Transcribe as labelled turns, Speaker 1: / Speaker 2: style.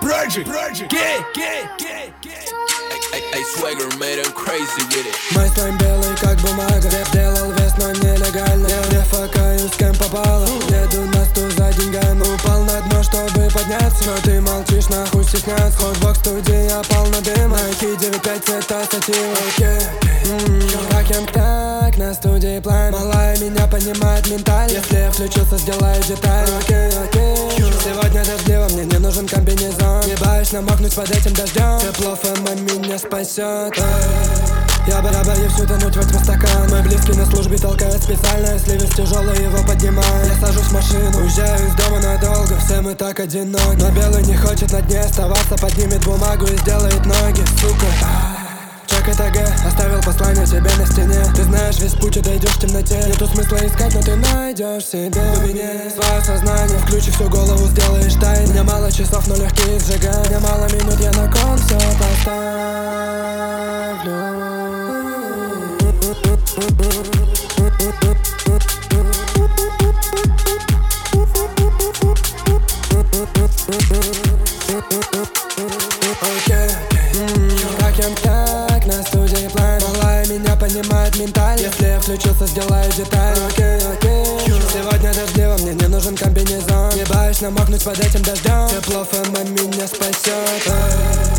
Speaker 1: Эй, Swagger made him crazy with it.
Speaker 2: Мой слайм белый как бумага. Делал вес, но нелегально. Я не факаю, с кем попало. Еду на стул за деньгами. Упал на дно, чтобы подняться. Но ты молчишь, нахуй стесняться. Хотбокс студии, я пал на дым. Nike 9.5 цвета статива. Как я так, на студии пламя. Малая меня понимает ментально. Если я включился, сделаю деталь. Сегодня дождливо, мне не нужен комбинезон. Не боюсь намокнуть под этим дождем. Тепло ФМ меня спасет. Я боюсь утонуть в этот стакан. Мой близкий на службе толкает специально. Если вес тяжелый, его поднимаю. Я сажусь в машину, уезжаю из дома надолго. Все мы так одиноки. Но белый не хочет на дне оставаться. Поднимет бумагу и сделает ноги, сука. Чек ЭТГ, оставил послание тебе на стене. Ты знаешь, весь путь дойдешь в темноте. Нету смысла искать, но ты найдешь себе в глубине свое сознание. Включи всю голову, сделаешь тайну. Мне мало часов, но легкие сжигай. Мне мало минут, я на кон все поставлю. Как я так, на студии пламя. Малая меня понимает ментально. Если я включился, сделаю деталь. Сегодня дождливо, мне не нужен комбинезон. Не боюсь намокнуть под этим дождем. Тепло ФМ меня спасет.